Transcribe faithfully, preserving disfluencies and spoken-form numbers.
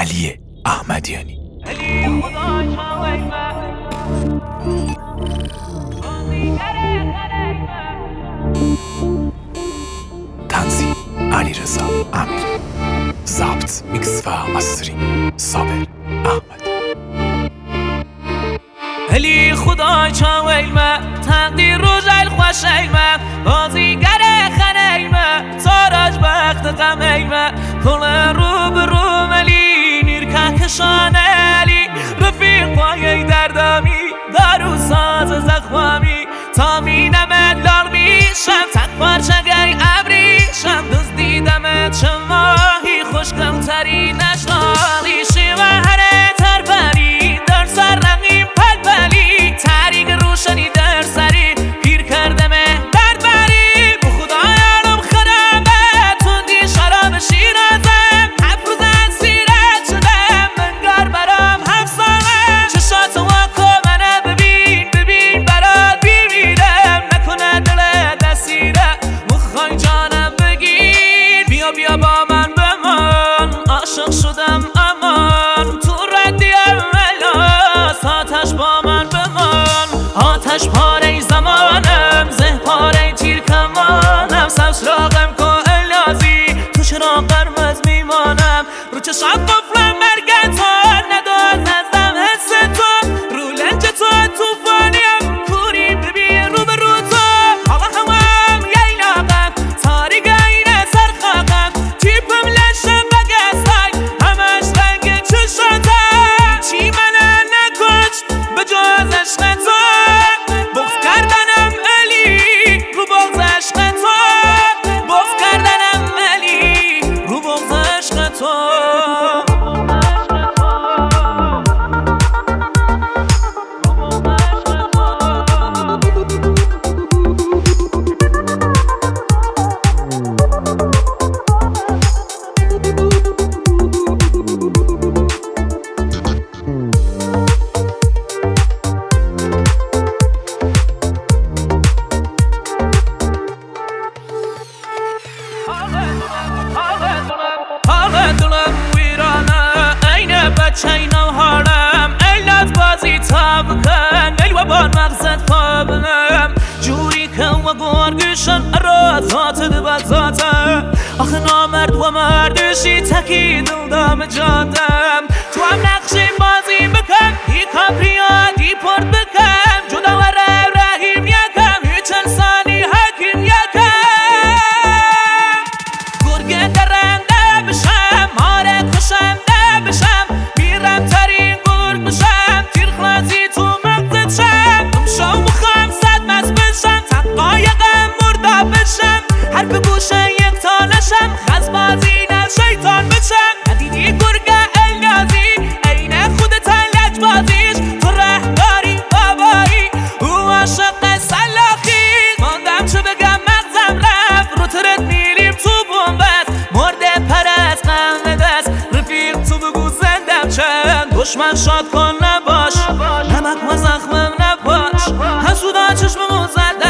علی احمدیانی. تنظیم علیرضا امیری. ضبط، میکس و مسترینگ صابر احمدی. هلی خدای چاویلمه تقدیر رو جل خوشیلمه بازیگر خنیلمه تاراج بخت قمیلمه کل رو برو ملی نیرکه کشانلی رفیق پایه دردامی دارو ساز زخوامی تا مینمت لال میشم تک پارچه گی ابریشم دوست دیدمت چه ماهی خوشگم تری نشنالی شیوه هره تر بری در سر رقیم پل بلی تریق روشنی در سری پیر کردمه درد بری به خدا یارم خرمه توندی شراب شیرازم هفت روز از سیرت شدم منگار برام همسامه چشات واکو منه ببین ببین برات بیمیرم نکنه دل دستیره مخوای جانم بگیر بیا بیا با من بمان عاشق شدم امان تو ردی اولاس آتش با من بمان آتش پاره زمانم زه پاره تیر کمانم سبز راقم که الازی تو چرا قرمز میمانم رو چشات قفلم مرگ تو نداد نزدم حس تو رو لنج تو توفانیم کوری ببین رو به رو تو هوا هوام ییلاقم تاریک اینه سرخاقم تیپم لشم بگستای همش رنگ چشاتم چی منه نکشت به جز عشق تو بغض کردنم علی رو بغض عشق تو بغض کردنم علی رو بغض عشق تو حال دلم ویرانه اینه بچه اینو حالم علت بازی تا بکن ای و بار مقصد خوابنم جوری که و گرگشن را ذات دو ذاته آخه نامرد و مردشی تکی دل دام جادم تو هم نقشی بازی بکن ای کاپریا دی پرد بکن جدا و رو رحیم یکم هیچ انسانی حکیم یکم گرگه درنده بشم ماره کشنده بشم میرم ترین گرگ بشم تیر خلازی تو مغزت شم امشو مخوام صد مز بشم تقایقم مردا بشم حرف گوشه یک تا نشم خزبازی نه شیطان بشم ندیدی گرگه النازی اینه خودت لج بازیش تو رهداری بابایی او عاشق سلاخی ماندم چه بگم مغزم رفت رو ترت میلیم تو بومبست مرده پرست قهنه دست رفیق تو بگو زندم چند دشمن شاد کن نباش نمک و زخمم نباش حسودا چشممو زد